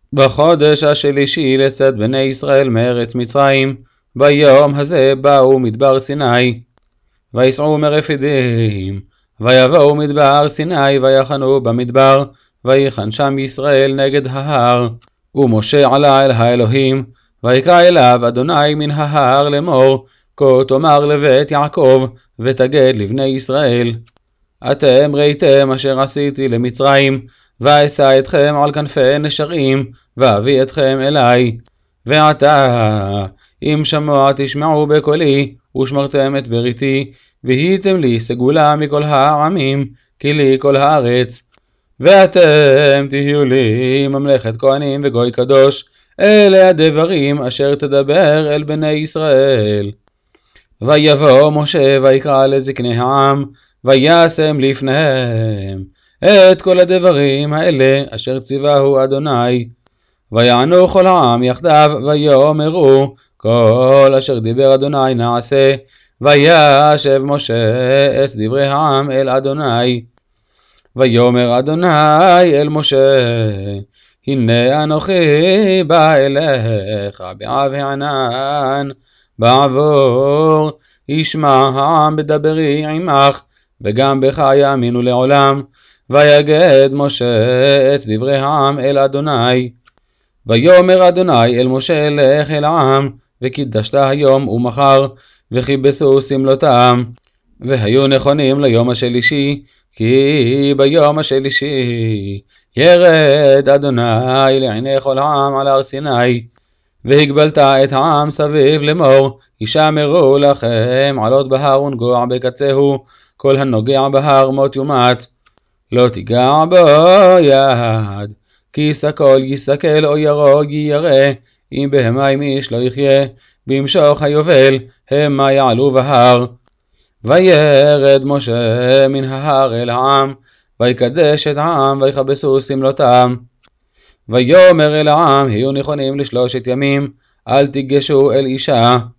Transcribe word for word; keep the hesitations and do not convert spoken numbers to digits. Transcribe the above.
בחודש השלישי לצאת בני ישראל מארץ מצרים, ביום הזה באו מדבר סיני, ויסעו מרפידים, ויבואו מדבר סיני, ויחנו במדבר, ויחן שם ישראל נגד ההר. ומשה עלה אל האלוהים, ויקרא אליו אדוני מן ההר לאמור, כה תאמר לבית יעקב, ותגד לבני ישראל, אתם ראיתם אשר עשיתי למצרים, ואשא אתכם על כנפי נשרים, ואביא אתכם אליי. ועתה, אם שמוע תשמעו בקולי, ושמרתם את בריתי, והייתם לי סגולה מכל העמים, כי לי כל הארץ. ואתם תהיו לי ממלכת כהנים וגוי קדוש, אלה הדברים אשר תדבר אל בני ישראל. ויבוא משה ויקרא לזקני העם, וישם לפניהם את כל הדברים האלה אשר ציווהו אדוני. ויענו כל העם יחדיו, ויאמרו כל אשר דיבר אדוני נעשה. וישב משה את דברי העם אל אדוני. ויאמר אדוני אל משה, הנה אנוכי בא אליך בעב הענן, בעבור ישמע העם בדברי עמך, וגם בך יאמינו לעולם. ויגד משה את דברי העם אל אדוני. ויאמר אדוני אל משה, לך אל העם, וקידשת היום ומחר, וכיבסו סמלותם, והיו נכונים ליום השלישי, כי ביום השלישי ירד אדוני לעיני כל העם על הר סיני. והגבלת את העם סביב לאמור, ישמרו לכם עלות בהר ונגוע בקצהו, כל הנוגע בהר מות יומת. לא תיגע בו יד, כי יסקול יסקל או ירוג ירא, אם בהמים איש לא יחיה, במשוך היובל המה יעלו בהר. וירד משה מן ההר אל העם, ויקדש את העם, ויכבסו סמלותם. ויאמר אל העם, היו נכונים לשלושת ימים, אל תיגשו אל אישה.